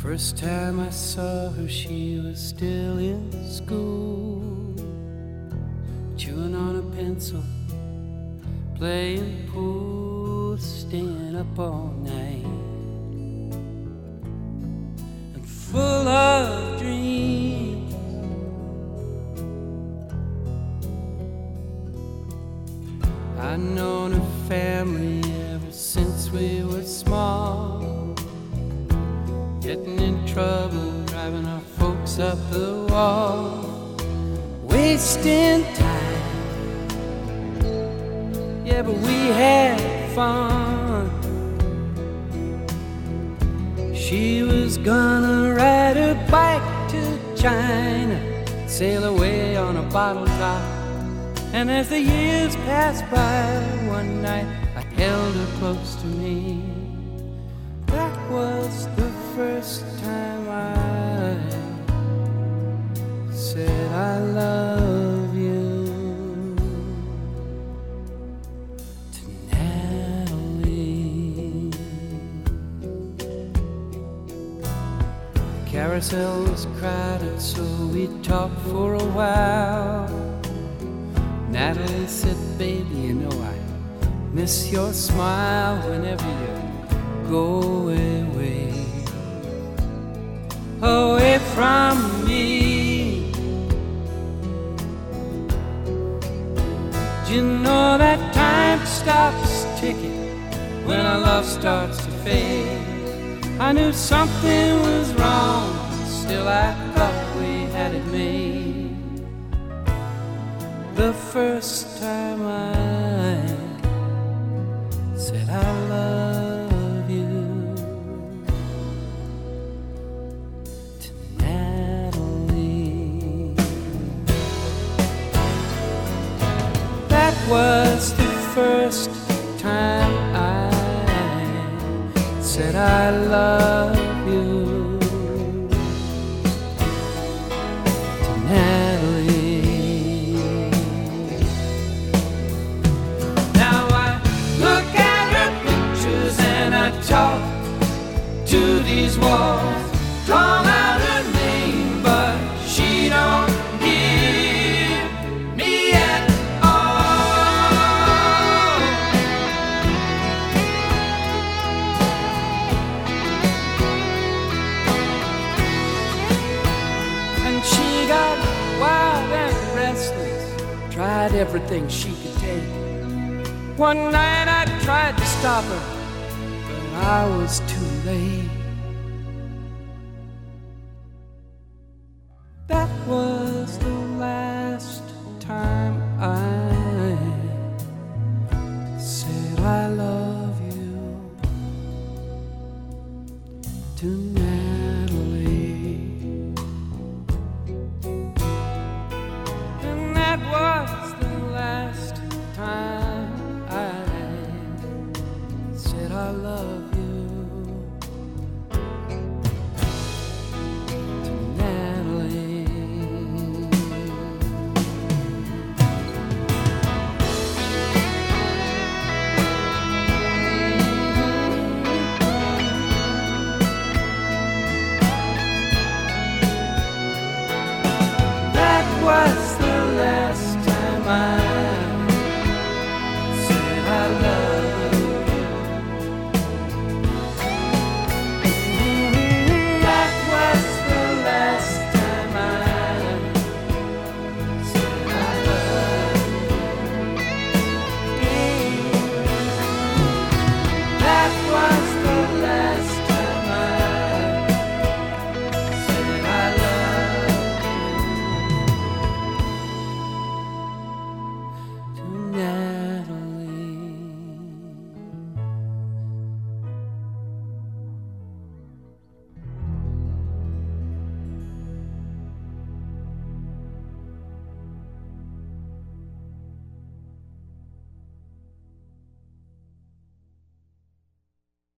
First time I saw her, she was still in school, chewing on a pencil, playing pool, staying up all night, and full of dreams. I've known her family ever since we were small, getting in trouble, driving our folks up the wall, wasting time. Yeah, but we had fun. She was gonna ride her bike to China, sail away on a bottle top. And as the years passed by, one night I held her close to me. That was the first time I said I love you to Natalie. Carousel was crowded, so we talked for a while. Natalie said, baby, you know I miss your smile whenever you go away, away from me. Do you know that time stops ticking when our love starts to fade? I knew something was wrong, still I thought we had it made. The first time I said I love you to Natalie. That was the first time I said I love you to Natalie. Talk to these walls, call out her name, but she don't hear me at all. And she got wild and restless, tried everything she could take. One night I tried to stop her, I was too late. That was